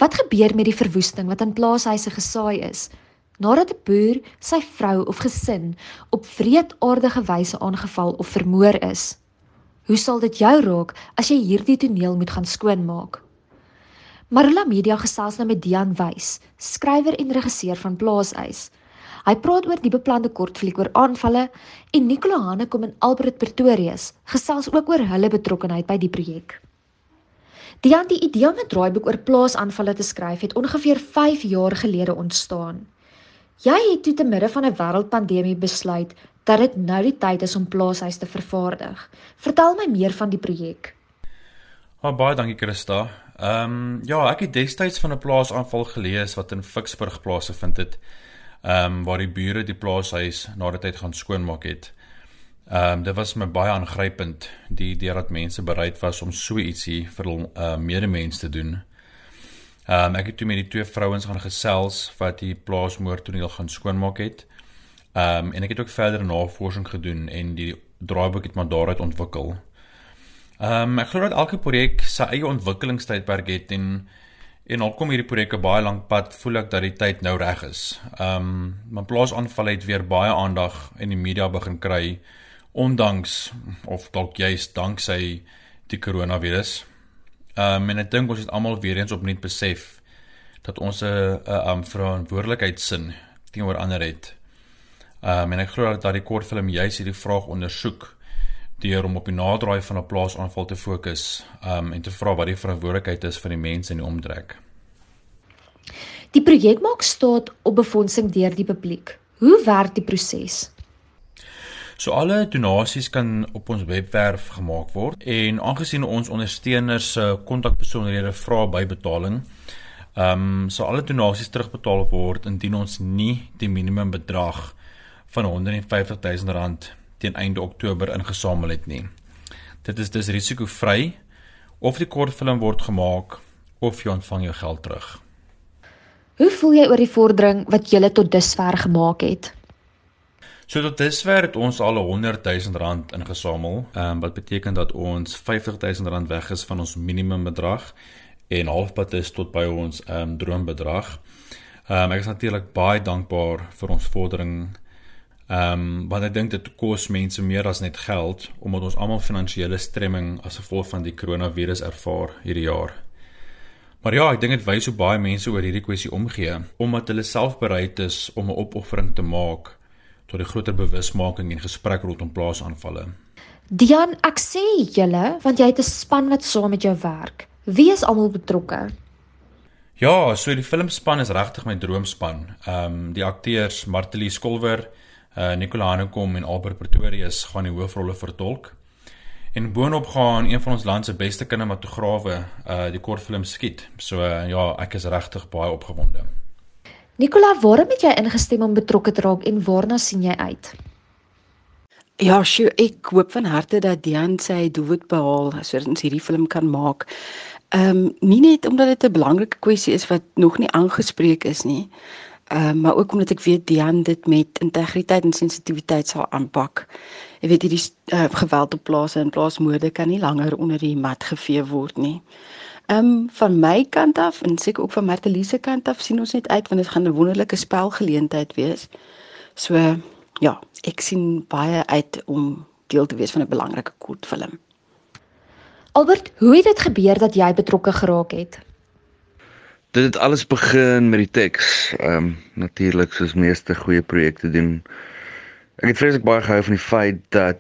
Wat gebeur met die verwoesting wat aan plaashuise gesaai is, nadat 'n boer, sy vrou of gesin op wreedaardige wyse aangeval of vermoor is? Hoe sal dit jou raak as jy hierdie toneel moet gaan skoonmaak? Marula Media gesels nou met Dian Wys, skrywer en regisseur van Plaashuis. Hy praat oor die beplande kortfliek oor aanvalle en Nicola Hanekom en Albert Pretorius gesels ook oor hulle betrokkenheid by die projek. Dian, die idee om 'n draaiboek oor plaasaanvalle te skryf het ongeveer 5 jaar gelede ontstaan. Jy het toe te midde van 'n wêreldpandemie besluit dat dit nou die tyd is om Plaashuis te vervaardig. Vertel my meer van die projek. Baie dankie Christa. Ja, ek het destyds van 'n plaasaanval gelees wat in Vicksburg plaasgevind het, waar die bure die plaashuis na die tyd gaan skoonmaak het. Dit was my baie aangrypend, die idee dat mense bereid was om so ietsie vir hul medemens te doen. Ek het toe met die 2 vrouens gaan gesels wat die plaasmoordtoneel gaan skoonmaak het. En ek het ook verder navorsing gedoen en die draaiboek het maar daaruit ontwikkel. Ek glo dat elke projek sy eie ontwikkelingstydperk het en al kom hierdie projek 'n baie lank pad, voel ek dat die tyd nou reg is. My plaasaanval het weer baie aandag in die media begin kry, ondanks, of dalk juist danksy die coronavirus. En ek dink ons het almal weer eens opnuut besef dat ons 'n verantwoordelikheidsin teenoor ander het. En ek glo dat die kortfilm juist hierdie vraag ondersoek deur om op die naderdraai van 'n plaasaanval te fokus en te vra wat die verantwoordelikheid is van die mense in die omtrek. Die projek maak staat op befondsing deur die publiek. Hoe werk die proses? So alle donasies kan op ons webwerf gemaak word en aangesien ons ondersteuners se kontakbesonderhede vra by betaling, sal alle donasies terugbetaal word indien ons nie die minimum bedrag van R150,000 teen einde Oktober ingesamel het nie. Dit is dus risikovry, of die kortfilm word gemaak, of jy ontvang jou geld terug. Hoe voel jy oor die vordering wat julle tot dusver gemaak het? So tot dusver het ons al R100,000 ingesamel, wat beteken dat ons R50,000 weg is van ons minimumbedrag en halfpad is tot by ons droombedrag. Ek is natuurlik baie dankbaar vir ons vordering, want ek dink dit kos mense meer as net geld, omdat ons almal finansiële stremming as gevolg van die coronavirus ervaar hierdie jaar. Maar ja, ek dink dit wys hoe baie mense oor hierdie kwessie omgee, omdat hulle self bereid is om 'n opoffering te maak tot die groter bewusmaking en gesprek rondom plaasaanvalle. Dian, ek sê julle, want jy het 'n span wat saam met jou werk. Wie is almal betrokke? Ja, so die filmspan is regtig my droomspan. Die akteurs Martelie Skolwer, Nicola Hanekom en Albert Pretorius gaan die hoofrolle vertolk. En boonop gaan een van ons land se beste kinematograwe die kortfilm skiet. So ja, ek is regtig baie opgewonde. Nicola, waarom het jy ingestem om betrokke te raak en waarna sien jy uit? Ja, sjoe, ek hoop van harte dat Dian sy doelwit behaal sodat ons hierdie film kan maak. Nie net omdat dit 'n belangrike kwessie is wat nog nie aangespreek is nie, maar ook omdat ek weet Dian dit met integriteit en sensitiwiteit sal aanpak. Jy weet hierdie geweld op plase en plaasmoorde kan nie langer onder die mat gevee word nie. Van my kant af en seker ook van Martelie se kant af sien ons net uit want dit gaan 'n wonderlike spelgeleentheid wees. So ja, ek sien baie uit om deel te wees van 'n belangrike kortfilm. Albert, hoe het dit gebeur dat jy betrokke geraak het? Dit het alles begin met die teks. Natuurlik soos meeste goeie projekte doen. Ek het vreeslik baie gehou van die feit dat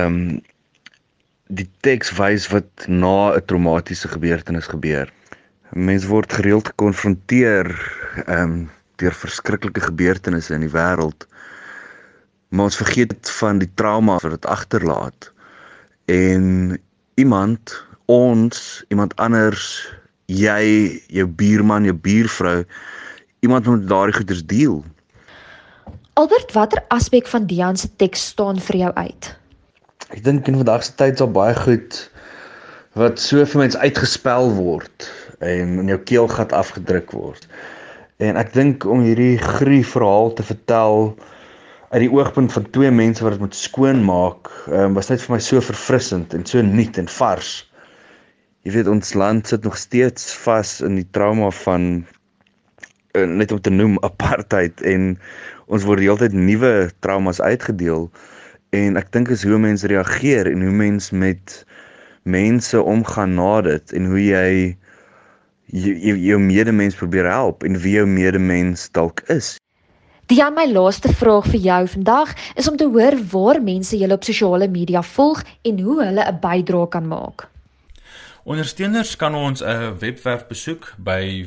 die teks wys wat na 'n traumatiese gebeurtenis gebeur. Mense word gereeld gekonfronteer deur verskriklike gebeurtenisse in die wêreld. Maar ons vergeet van die trauma wat dit agterlaat. En iemand anders, jy, jou buurman, jou buurvrou, iemand moet daardie goeders deel. Albert, watter aspek van Dian se teks staan vir jou uit? Ek dink in vandag se tyd is al baie goed wat so vir mense uitgespel word en in jou keelgat afgedruk word. En ek dink om hierdie verhaal te vertel uit die oogpunt van 2 mense wat dit moet skoonmaak, was net vir my so verfrissend en so nuut en vars. Jy weet, ons land sit nog steeds vas in die trauma van, net om te noem, apartheid, en ons word die hele tyd nuwe traumas uitgedeel, en ek dink is hoe mense reageer, en hoe mens met mense omgaan na dit, en hoe jy jou medemens probeer help, en wie jou medemens dalk is. Dian, my laaste vraag vir jou vandag is om te hoor waar mense julle op sosiale media volg en hoe hulle 'n bydrae kan maak. Ondersteuners kan ons 'n webwerf besoek by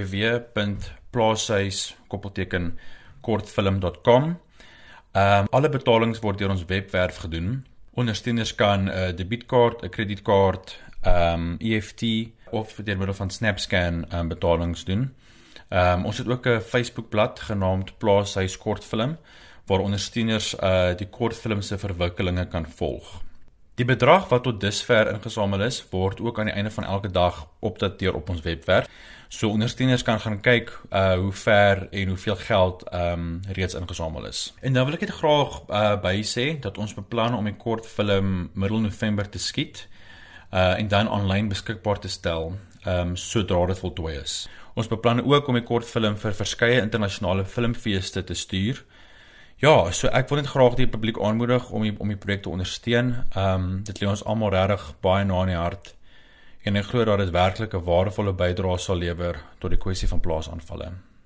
www.plaashuis-kortfilm.com. Alle betalings word deur ons webwerf gedoen. Ondersteuners kan 'n debietkaart, 'n kredietkaart, EFT of deur middel van SnapScan betalings doen. Ons het ook 'n Facebookblad genaamd Plaashuis Kortfilm waar ondersteuners die kortfilm se verwikkelinge kan volg. Die bedrag wat tot dusver ingesamel is, word ook aan die einde van elke dag opdateer op ons webwerf. So ondersteuners kan gaan kyk hoe ver en hoeveel geld reeds ingesamel is. En dan wil ek dit graag by sê dat ons beplan om die kortfilm middel November te skiet en dan online beskikbaar te stel sodra dit voltooi is. Ons beplan ook om die kortfilm vir verskeie internasionale filmfeeste te stuur. Ja, so ek wil net graag die publiek aanmoedig om die projek te ondersteun. Dit lê ons almal regtig baie na in die hart. En ek glo dat dit werklik 'n waardevolle bydrae sal lewer tot die kwessie van plaasaanvalle.